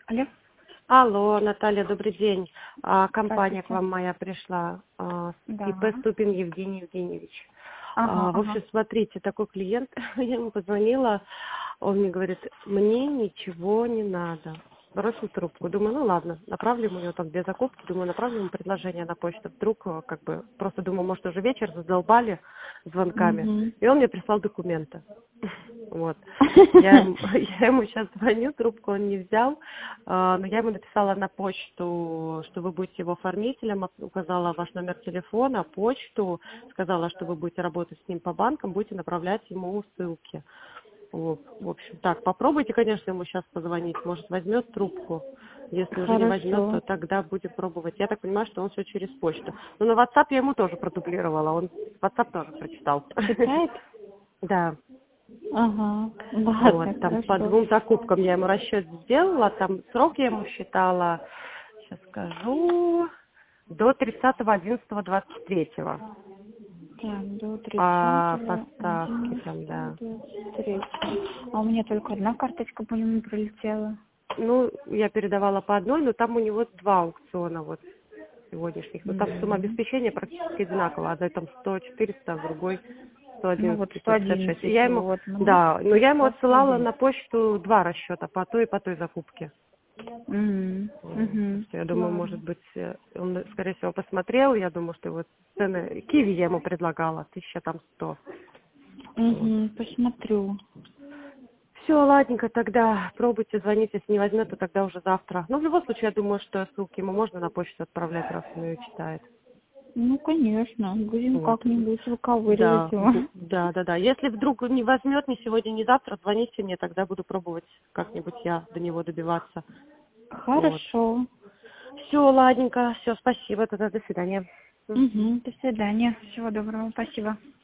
Алло, Алло, Наталья, добрый день. Компания к здравствуйте. вам моя пришла, Да. ИП Ступин Евгений Евгеньевич. Ага, В ага. общем, смотрите, такой клиент, я ему позвонила, он мне говорит, мне ничего не надо. Бросил трубку. Думаю, ну ладно, направлю ему ее там без закупки, думаю, направлю ему предложение на почту. Вдруг, как бы, просто думаю, может, уже вечер задолбали звонками. Угу. И он мне прислал документы. Вот. Я ему сейчас звоню, трубку он не взял, но я ему написала на почту, что вы будете его оформителем, указала ваш номер телефона, почту, сказала, что вы будете работать с ним по банкам, будете направлять ему ссылки. Вот. В общем, так, попробуйте, конечно, ему сейчас позвонить, может, возьмет трубку. Если уже не возьмет, то Хорошо. тогда будем пробовать. Я так понимаю, что он все через почту. Но на WhatsApp я ему тоже продублировала, он WhatsApp тоже прочитал. Читает? Да. Ага. Вот, Ладно, там по хорошо. 2 закупкам я ему расчет сделала, там срок я ему считала, сейчас скажу, до 30.11.23. Так, до По 30-го, поставке там, да. 23. А у меня только одна карточка по нему прилетела. Ну, я передавала по одной, но там у него 2 аукциона вот сегодняшних. Но там сумма Мгм. обеспечения практически одинаковая. Одной там 100-400, а в другой Ну вот 111-556. И 111 я ему, вот, ну, да, но я ему прислал отсылала 111. на почту 2 расчета по той и по той закупке. Так Угу. что я думаю, может Ладно. быть, он, скорее всего, посмотрел. Я думаю, что его цены... Киви я ему предлагала, 1100. Вот. Угу, посмотрю. Все, ладненько, тогда пробуйте звонить. Если не возьмет, то тогда уже завтра. Но в любом случае, я думаю, что ссылки ему можно на почту отправлять, раз он ее читает. Ну, конечно, будем Вот. как-нибудь выковыривать Да, его. да. Если вдруг не возьмет ни сегодня, ни завтра, звоните мне, тогда буду пробовать как-нибудь я до него добиваться. Вот. Хорошо. Все, ладненько, все, спасибо, тогда до свидания. Угу, до свидания. Всего доброго. Спасибо.